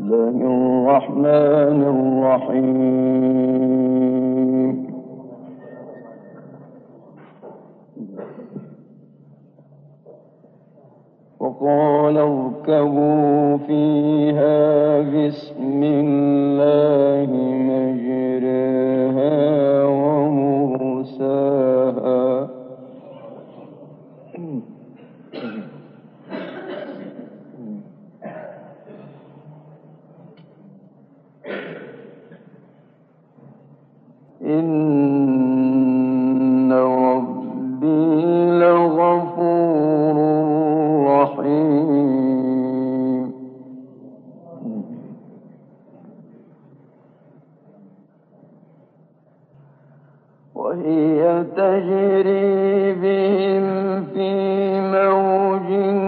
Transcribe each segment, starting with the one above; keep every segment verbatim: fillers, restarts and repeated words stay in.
الله الرحمن الرحيم. وقال اركبوا فيها بسم الله مجريها ومرساها إن ربي لغفور رحيم. وهي تجري بهم في موج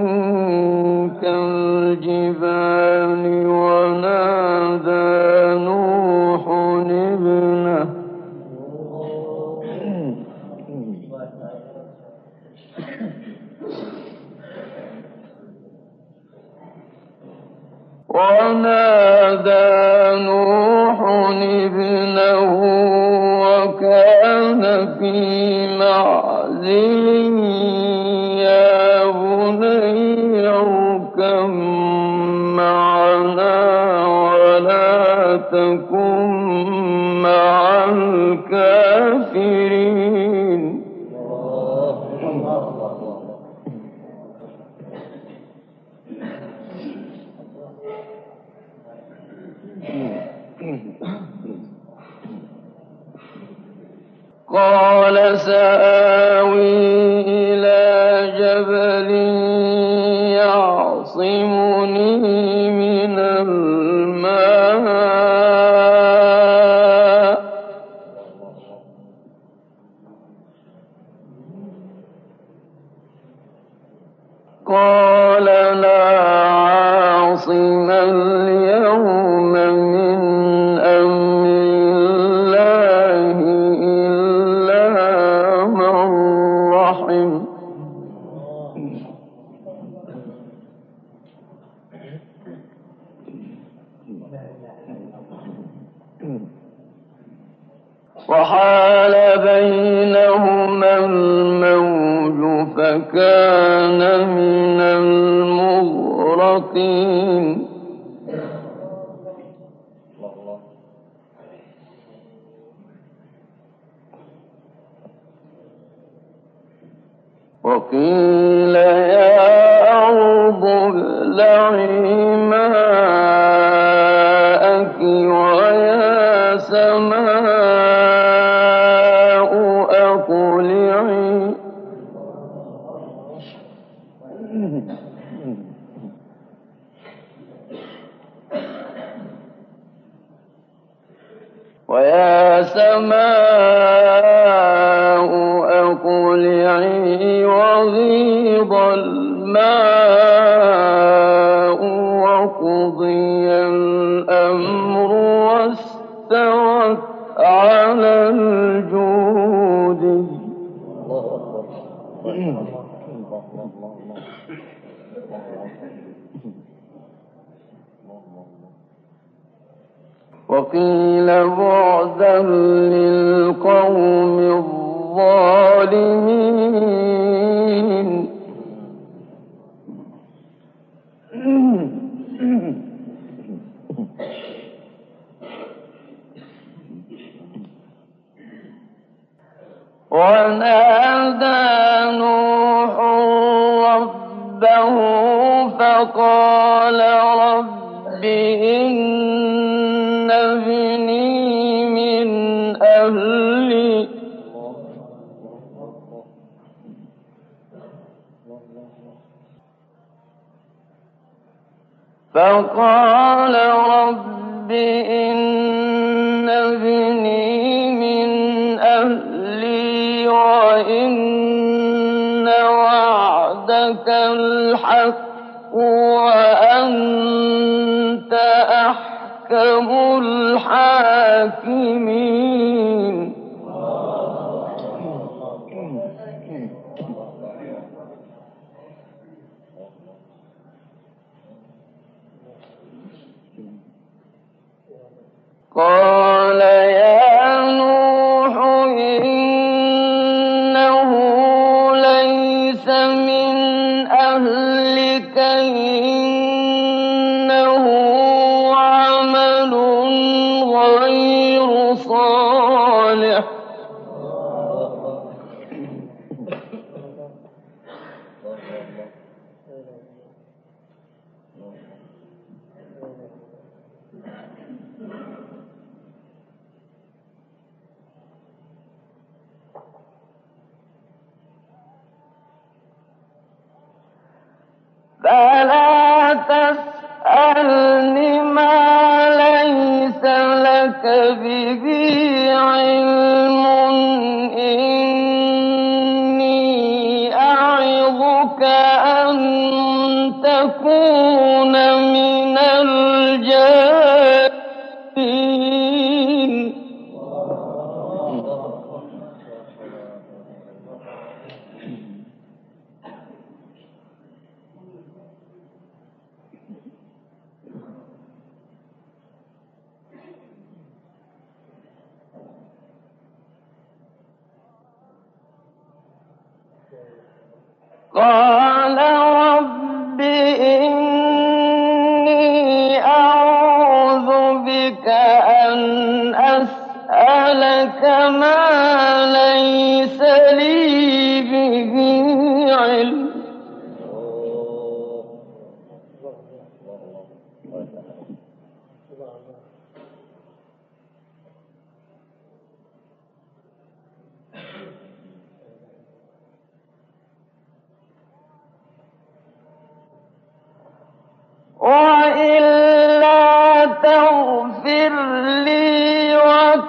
كالجبال ونادى نوح ابنه ونادى نوح ابنه وكان في معزل يا بني اركب معنا ولا تكن مع الكافرين. قال سآوي إلى جبل يعصمني من الماء قال لا عاصم اليوم من أمر الله إلا من رحم. وحال بينهما الموج فكان من المغرقين. وقيل يا أرض ابلعي ماءك ويا سماء أقلعي ويا سماء أقلعي وغيض الماء وقضي الأمر واستوت على الجود. وقيل بعدا للقوم الظالمين. ونادى نوح ربه فقال رب إن ابني من أهلي فقال رب إن ابني من أهلي وإن وعدك الحق وأنت أحكم الحاكمين. فلا تسألني ما ليس لك به علم إني أعظك أن تكون من الجاهلين. قال رب إني أعوذ بك أن أسألك ما ليس لي به علم. وإلا تغفر لي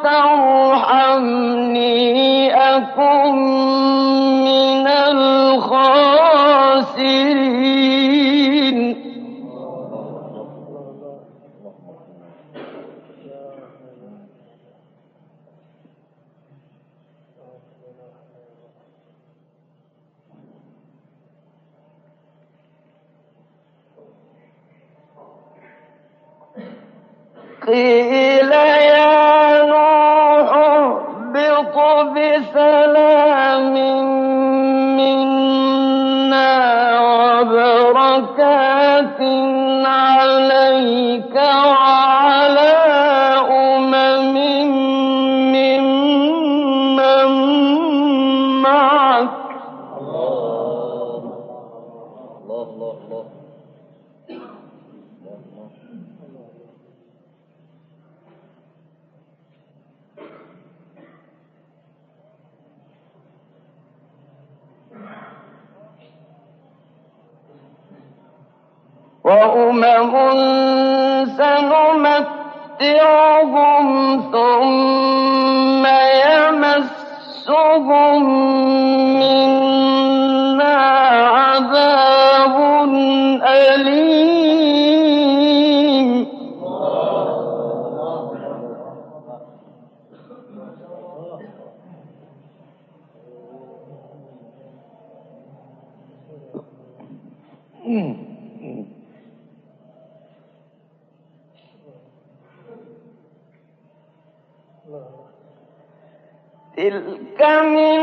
وترحمني أكن من الخاسرين. قيل يا نوح اهبط بسلام منا وبركات عليك وعلى أمم ممن معك. الله الله الله. وأمم سنمتعهم ثم يمسهم منا عذاب أليم. تلك من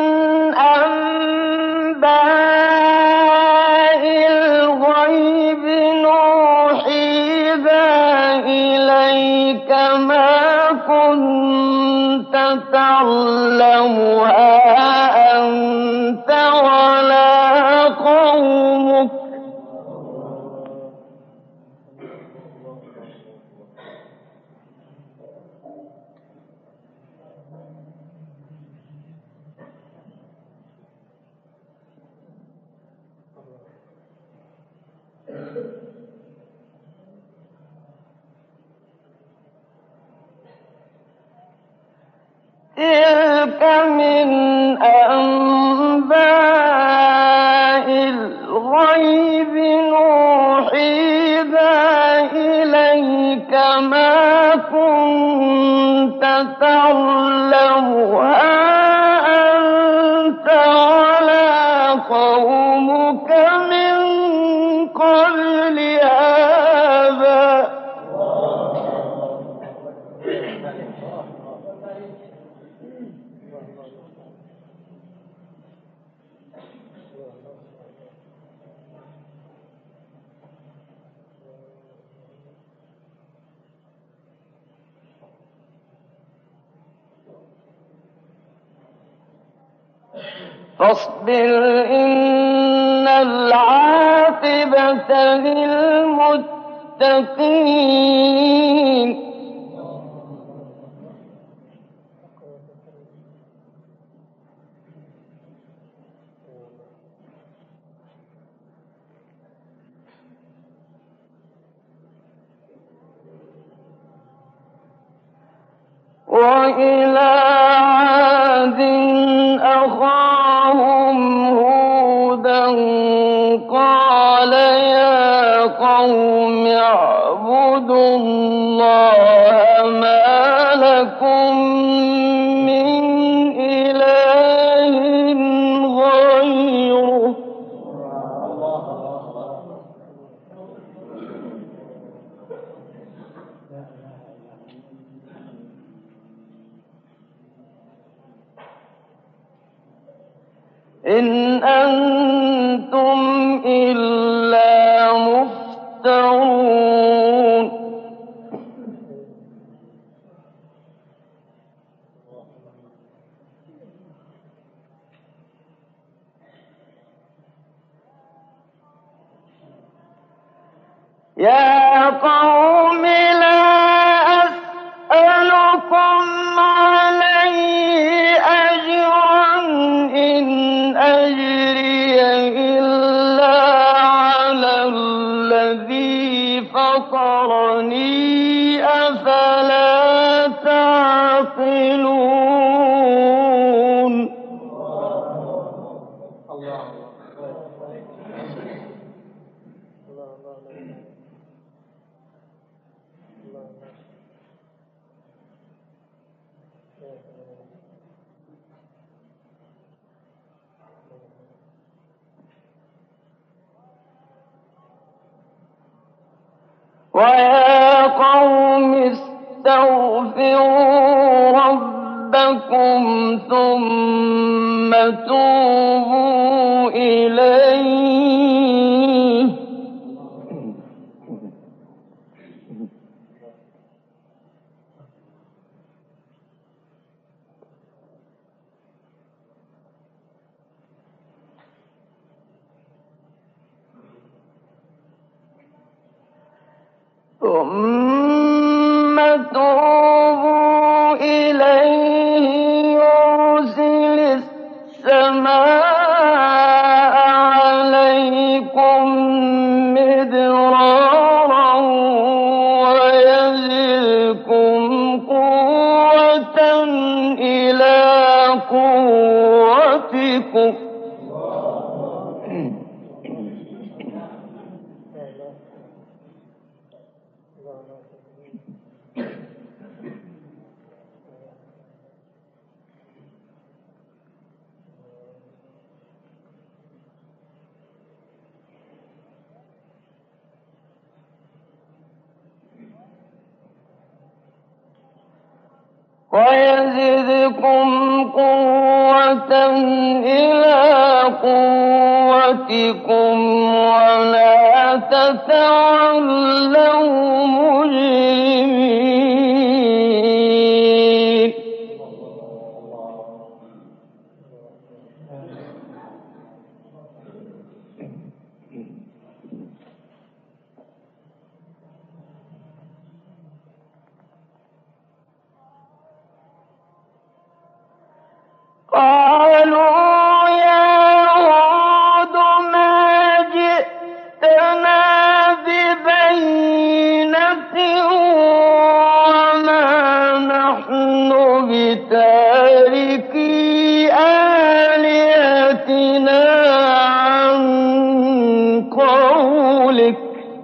أنباء الغيب نوحيها إليك ما كنت تعلمها أنت ولا قومك. تلك من أنباء الغيب نوحيها إليك ما كنت تعلمها أنت ولا قومك من قبل هذا. فاصبر إن العاقبة للمتقين. وإلى عاد أخاهم هودا قال يا قوم اعبدوا الله ما لكم من إله غيره إن أنتم إلا مفترون يا قوم لا أسألكم عليه أجرا إن أجري إلا على الذي فطرني أفلا تعقلون ويا قوم استغفروا ربكم ثم توبوا إليه ثم توبوا إليه يرسل السماء عليكم مدرارا ويزدكم قوة إلى قوتكم ويزدكم قوة إلى قوتكم ولا تتولوا مجرمين قالوا يا هود ما جئتنا ببينة وما نحن بتاركي آلهتنا عن قولك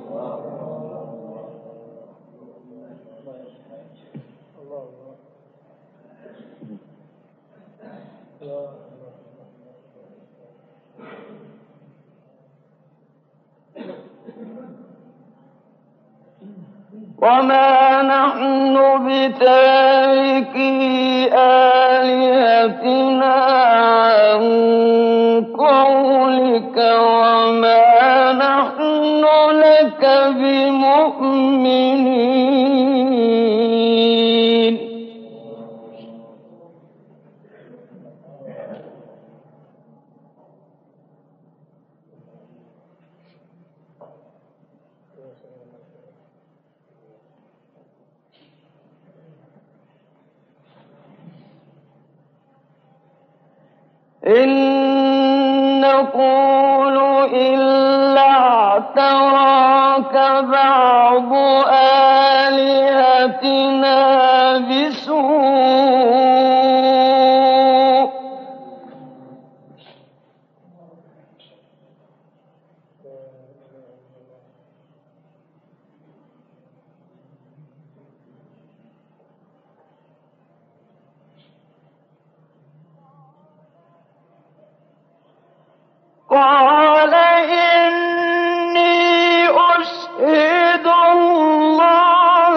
وما نحن بتاركي آلهتنا عن قولك وما نحن لك بمؤمنين إن نقول إلا اعتراك بعض آلهتنا بسوء قال إني أشهد الله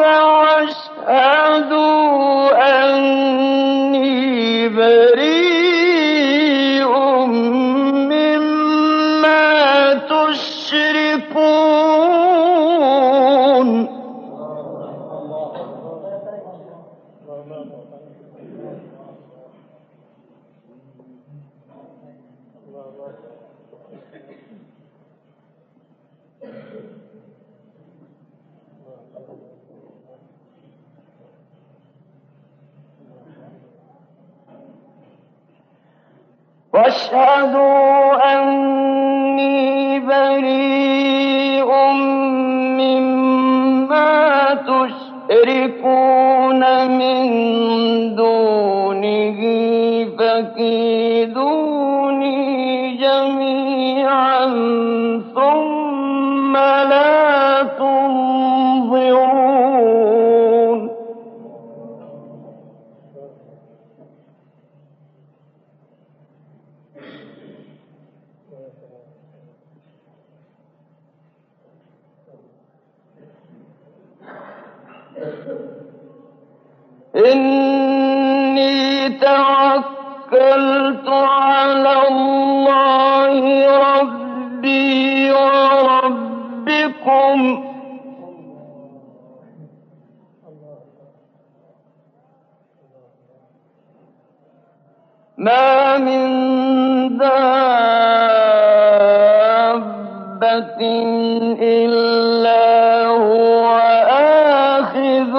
واشهدوا أني بريء مما تشركون. واشهدوا أني بريء مما تشركون من دونه فكيدوني جميعا ثم لا تنظرون. إني توكلت على الله ربي وربكم ما من دابة إلا هو آخذ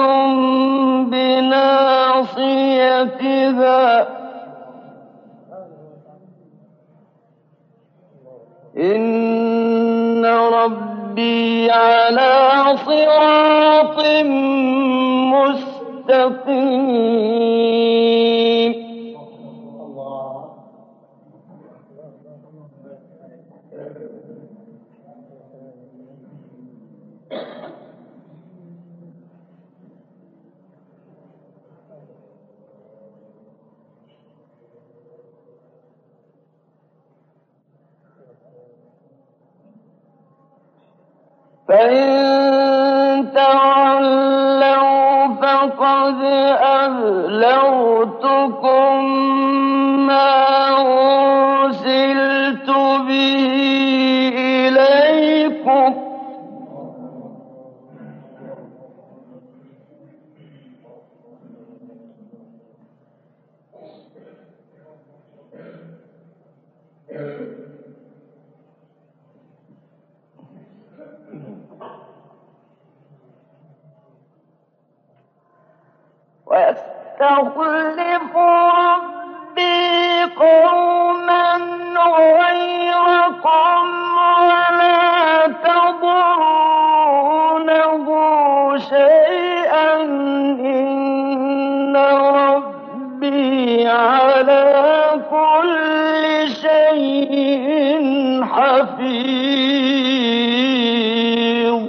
بناصيتها إن ربي على صراط مستقيم. فإن تولوا فقد أبلغتكم ما أرسلت به إليكم ويستخلف ربي قوما غيركم ولا تضرونه شيئا إن ربي على كل شيء حفيظ.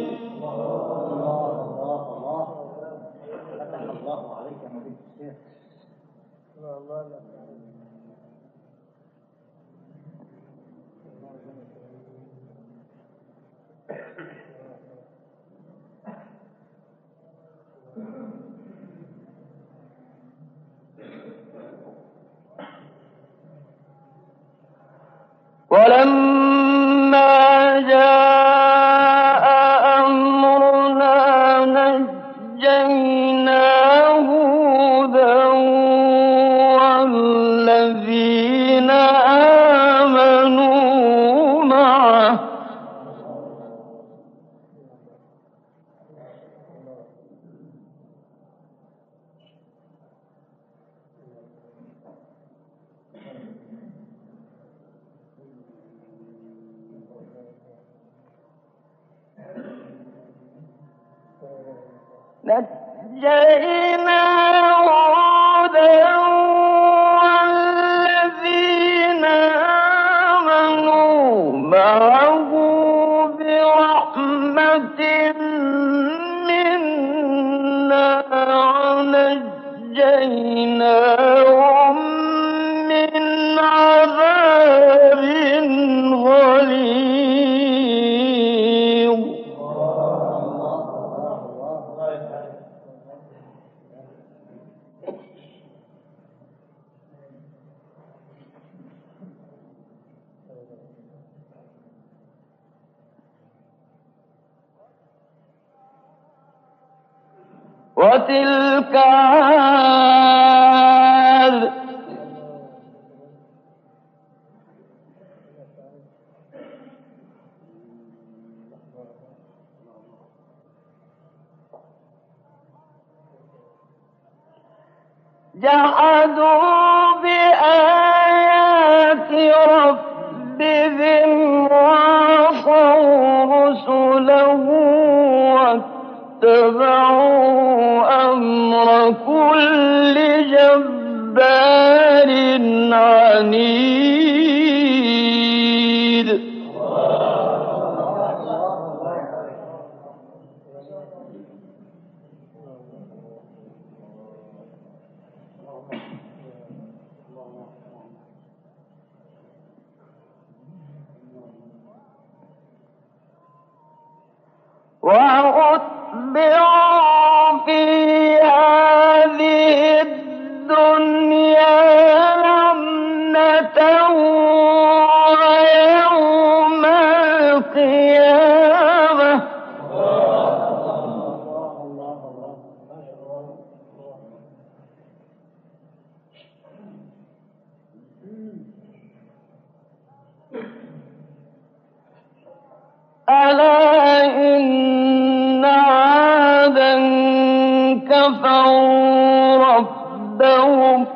ولما جاء أمرنا نجينا هودا والذين آمنوا معه نجينا هودا والذين آمنوا معه برحمة منا ونجيناهم من عذاب غليظ. وتلك عاد جحدوا بآيات ربهم وعصوا رسله واتبعوا أمر كل جبار عنيد. وأتبعوا في هذه الدنيا لعنة ويوم القيامة ألا إن عادا كفروا ربهم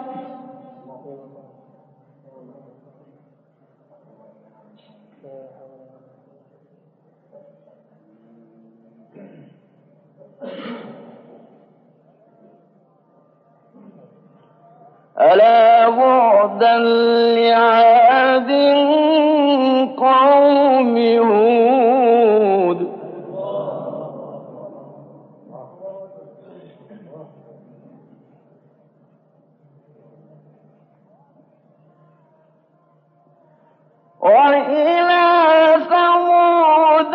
ألا بعدا لعاد قوم هود وإلى ثمود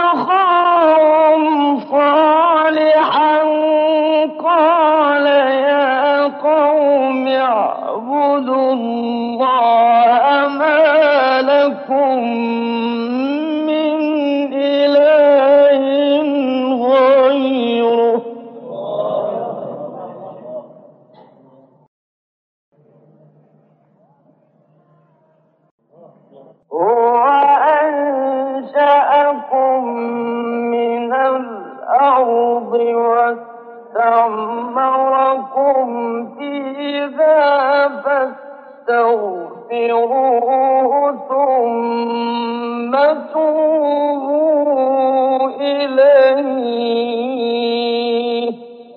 أخاهم صالحا قال يا قوم اعبدوا الله ما لكم من إله غيره هو أنشأكم من الأرض واستعمركم فيها فاستغفروه ثم توبوا إليه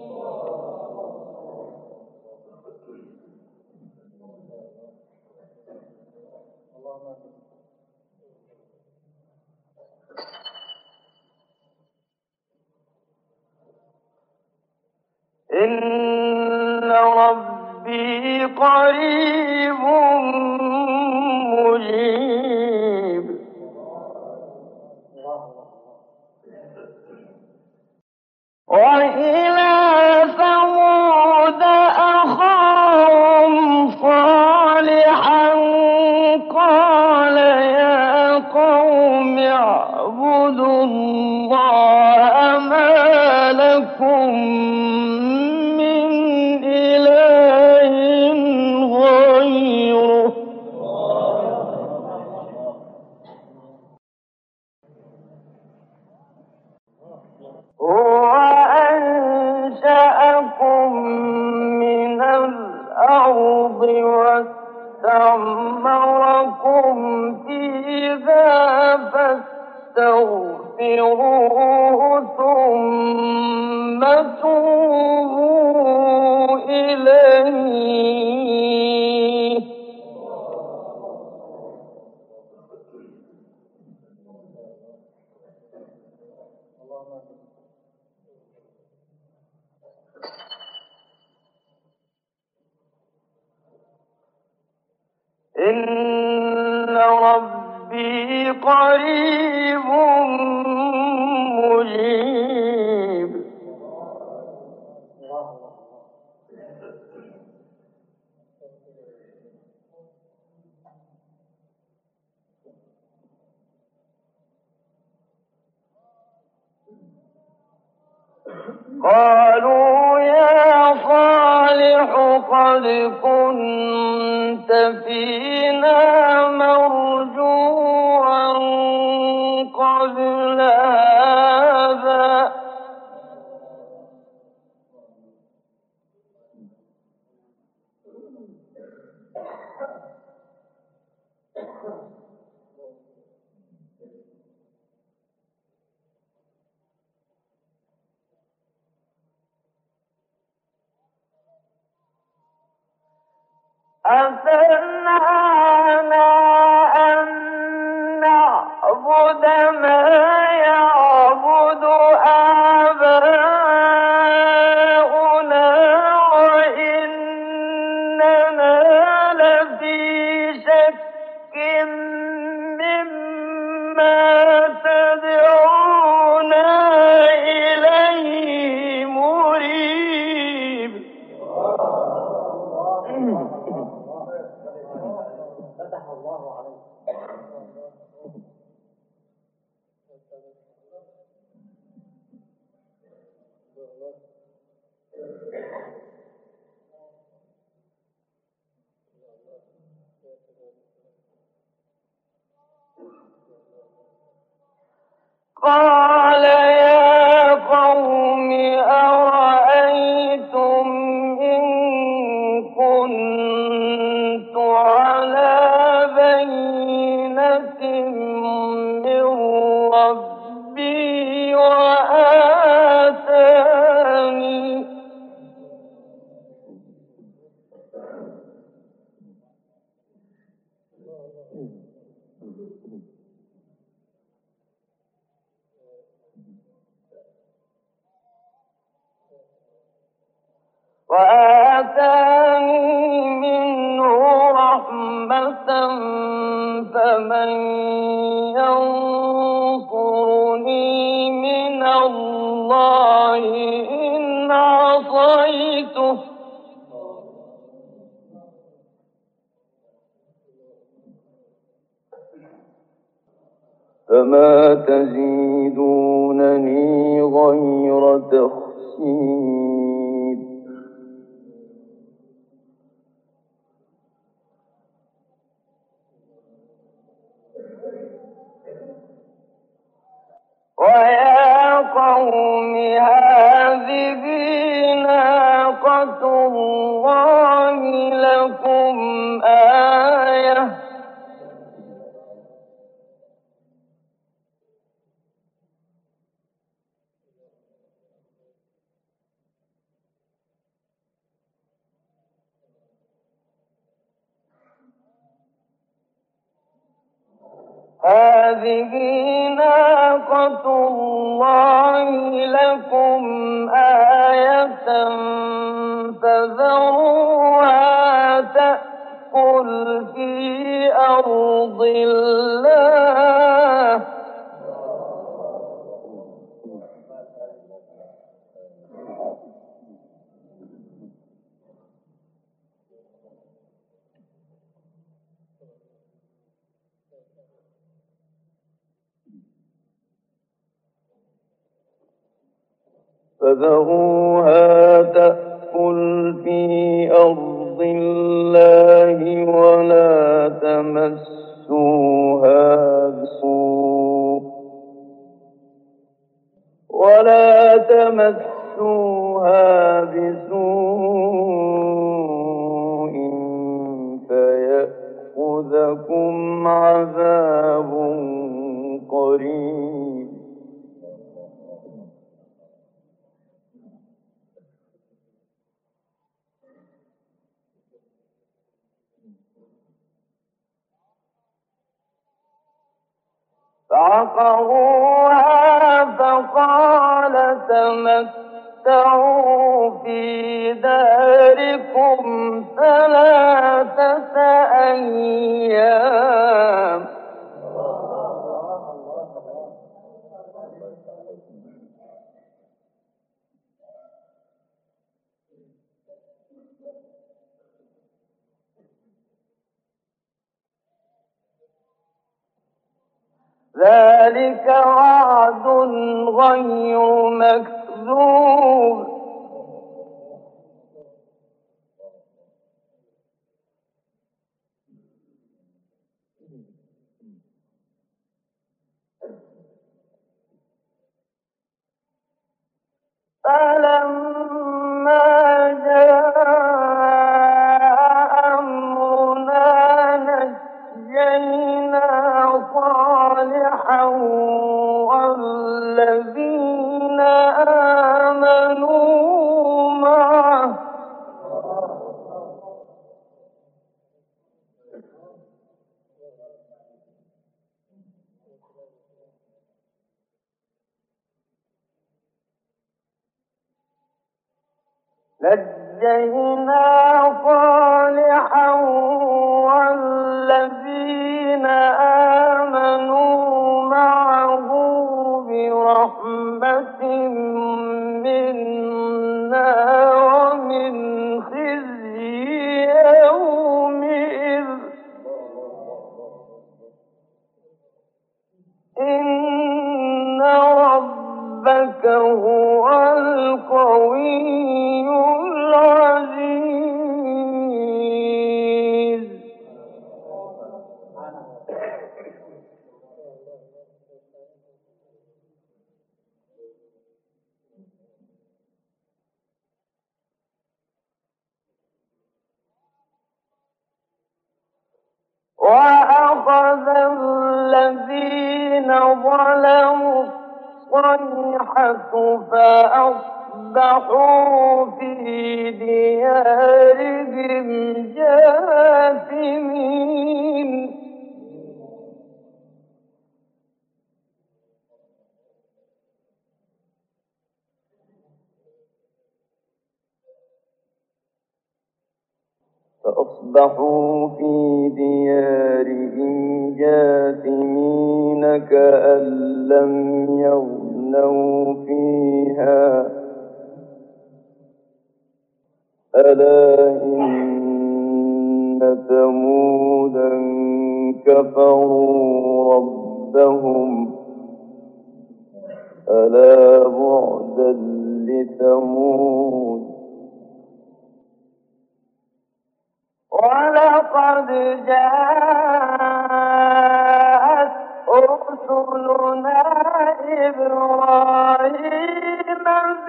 إن ربي قريب مجيب وإلى ثمود أخاهم صالحا قال يا قوم اعبدوا الله ما لكم من إله غيره هو أنشأكم من الأرض واستعمركم فيها فاستغفروه ثم توبوا إليه إن ربي قريب مجيب قالوا قد كنت فينا مرجوا قبل هذا أتنهانا أن نعبد ما يعبد آباؤنا وإننا لفي شك مما تدعونا إليه مريب. فتح الله عليك. قال يا قوم أرأيتم إن كنت على بينة من ربي وآتاني وآتاني منه رحمة فمن ينصرني من الله إن عصيته فما تزيدونني غير تخسير. ويا قوم هذه ناقة الله لكم آية هذه ناقة الله لكم آية فذروها تأكل في أرض الله فذروها تأكل في أرض الله ولا تمسوها بسوء ولا تمسوها بسوء فيأخذكم عذاب قريب. فعقروها فقال تمتعوا في داركم ثلاثة أيام ذلك وعد غير مكذوب فلما جاء أمرنا نجينا صالحا والذين آمنوا معه نجينا صالحا والذين آمنوا معه برحمة منا ومن خزي يومئذ إن ربك هو القوي العزيز. وأخذ الذين ظلموا الصيحة فأصبحوا في ديارهم جاثمين. فأصبحوا في ديارهم جاثمين كأن لم يغنوا فيها ألا إن ثمودا كفروا ربهم ألا بعدا لثمود. ولقد جاءت رسلنا إبراهيم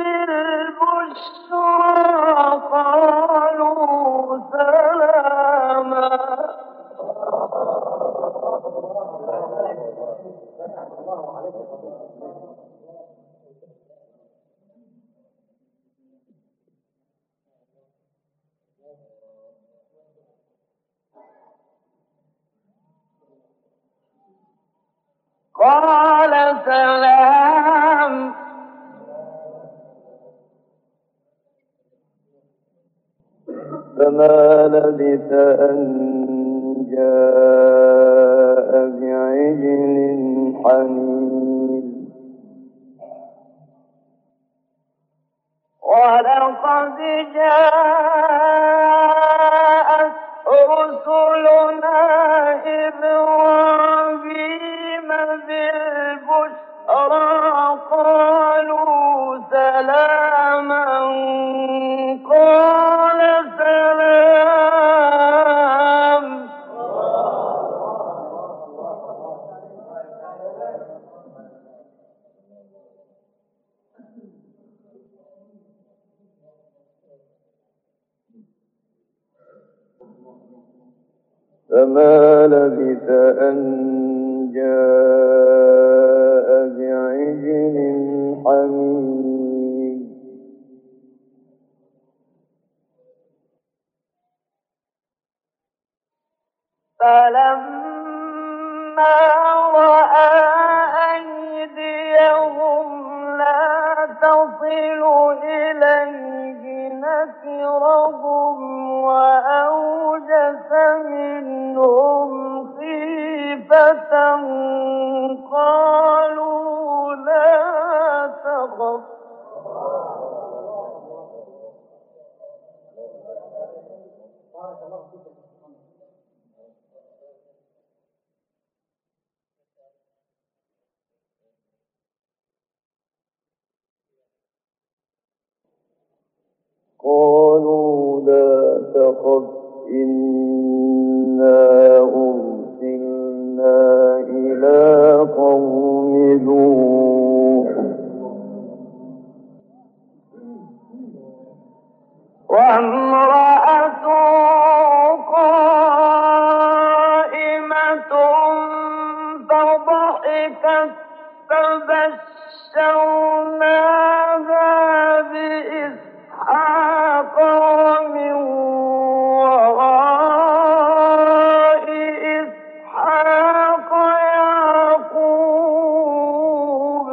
بالبشرى قالوا سلاما قال سلام فما لبث أن جاء بعجل حنيذ. ولقد جاءت رسلنا إبراهيم بالبشرى قالوا سلاما قال سلام فما لبث أن جاء بعجل حنيذ. فلما رأى أيديهم لا تصل إليه نكرهم وأوجس منهم خيفة قالوا لا تخف قالوا لا تخف إنا أرسلنا فضحكت فبشرناها بإسحاق ومن وراء إسحاق يعقوب.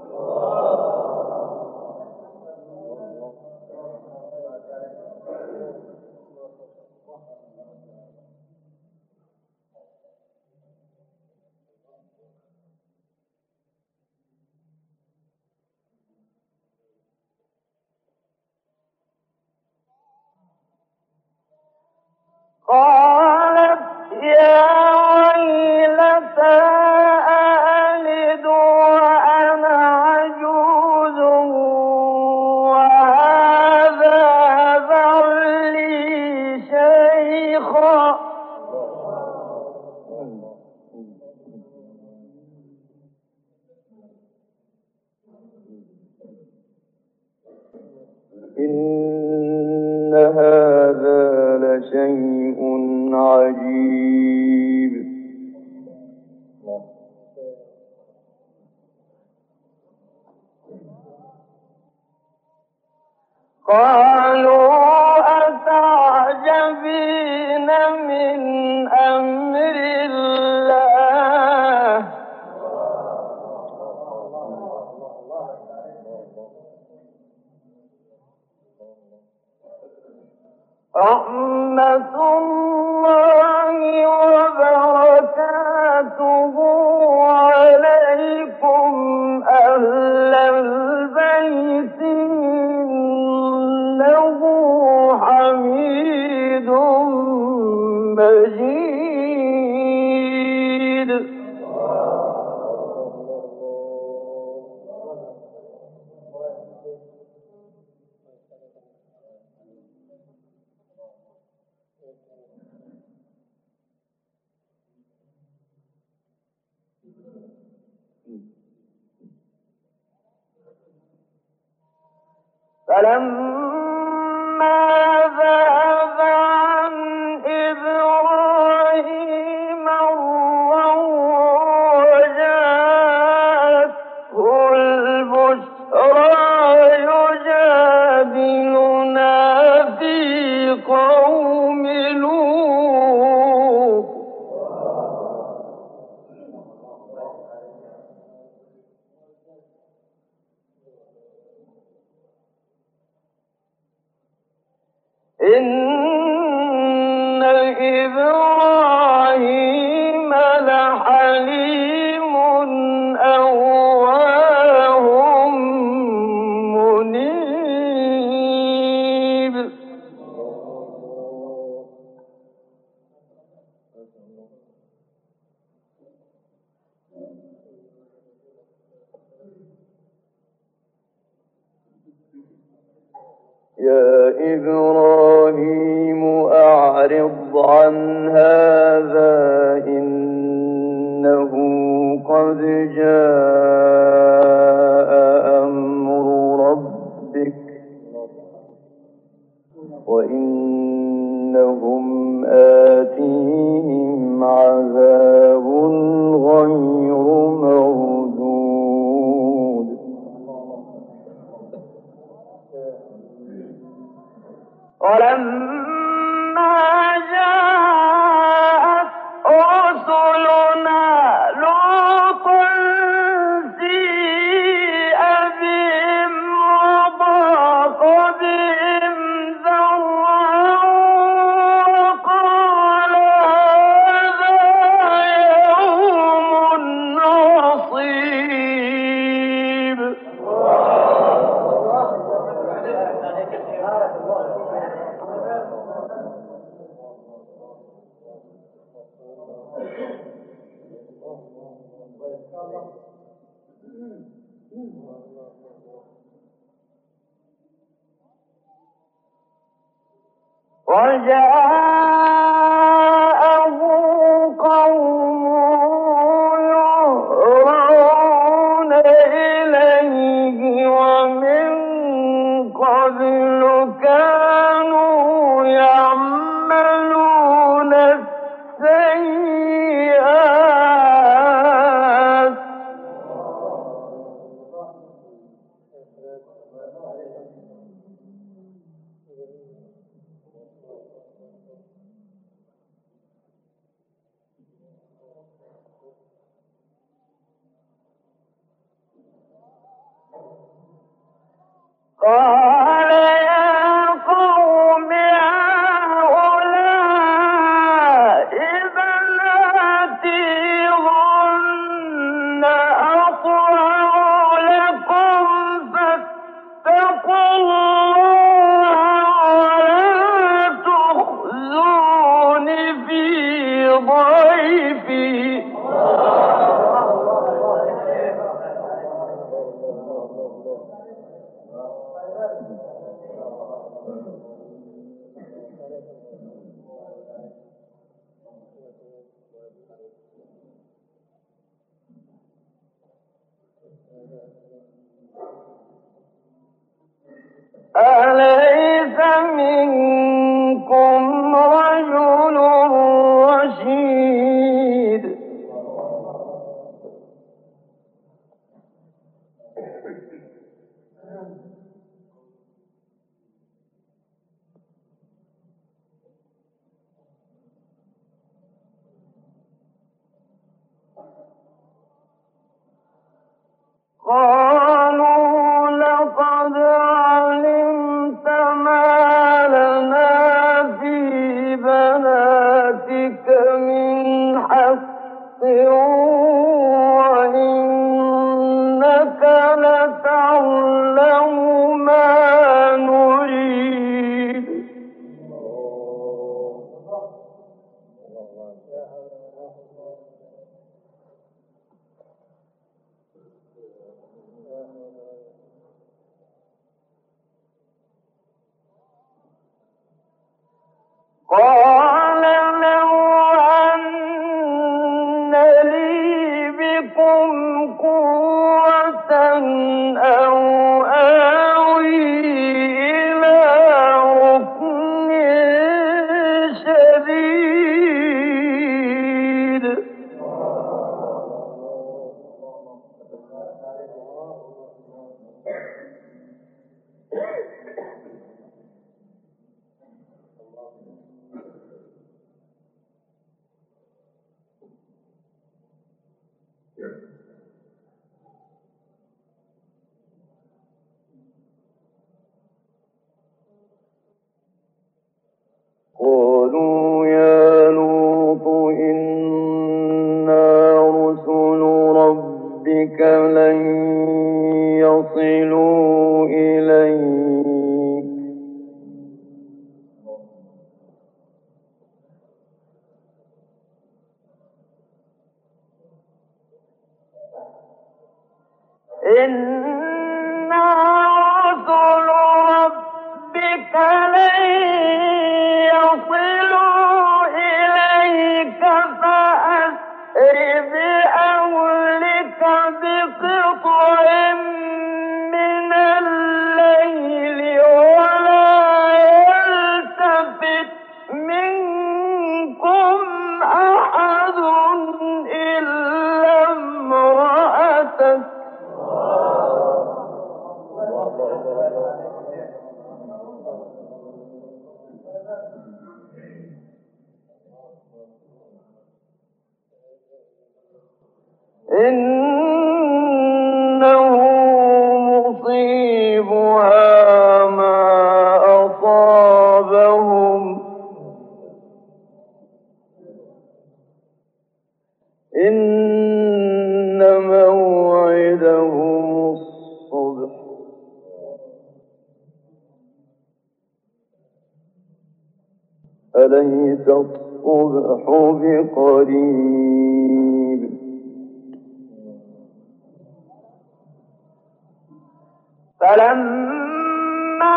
قالت يا ويلتى أألد وأنا عجوز وهذا بعلي شيخا. إن هذا لشيء عجيب. قالوا أتعجبين من أمر الله رحمة الله وبركاته عليكم أهل البيت إنه حميد مجيد. فلما ذهب عن إبراهيم الروع وجاءته البشرى يجادلنا في قوم لوط. إن إبراهيم لحليم أواه منيب. يا إبراهيم أعرض عن هذا إنه قد جاء أمر ربك وإنهم آتيهم عذاب غير مردود. ولما جاءت رسلنا لوطا سيء بهم وضاق بهم ذرعا وقال هذا يوم عصيب. وجاءه قومه يهرعون إليه ومن قبل كانوا يعملون السيئات قال يا قوم هؤلاء بناتي هن أطهر لكم فاتقوا الله ولا تخزون في ضيفي. أليس منكم رجل رشيد؟ قالوا لقد علمت ما لنا في بناتك من حق وإنك لتعلم ما نريد. قال لو أن لي بكم قوة أو آوي إلى ركن شديد. قالوا يا لوط إنا رسل ربك لن يصلوا إليك إنا رسل ربك لن يصلوا إليك فأسر بأهلك بقطع من الليل ولا يلتفت منكم أحد إلا امرأتك إنه مصيبها ما أصابهم إن موعدهم الصبح أليس الصبح بقريب. فلما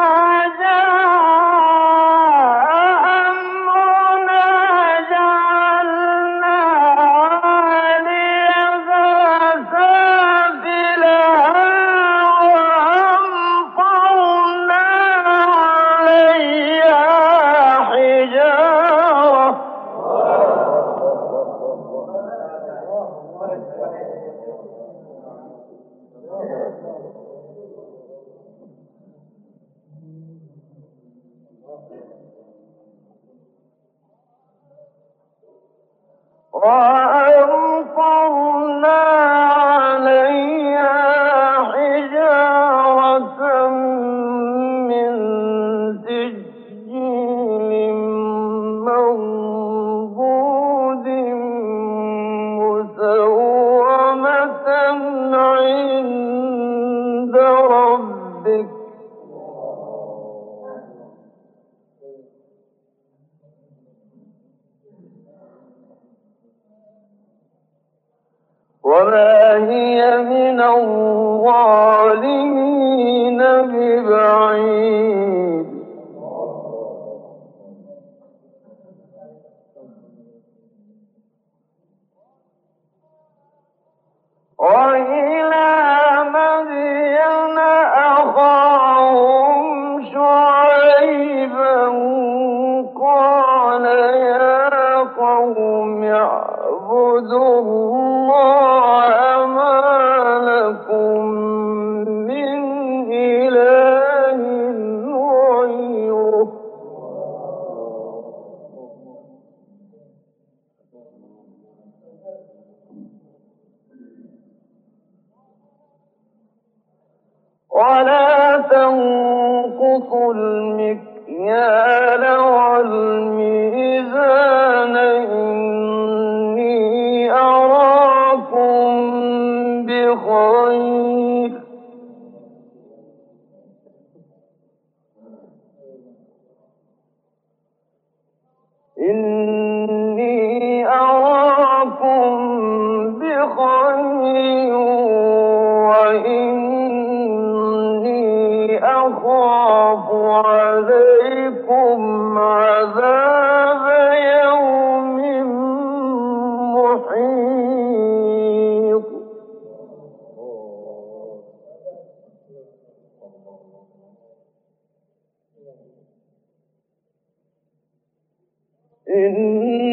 جاء أمرنا جعلنا عاليها سافلها وأمطرنا عليها حجارة وأمطرنا عليها حجارة وما هي من الظالمين ببعيد وإلى مدين أخاهم شعيبا قال يا قوم اعبدوا الله ما لكم من إله غيره ولا تنقصوا المكيال والميزان إني أراكم بخير إني أراكم بخير وإني أخاف عليكم عذاب يوم محيط إن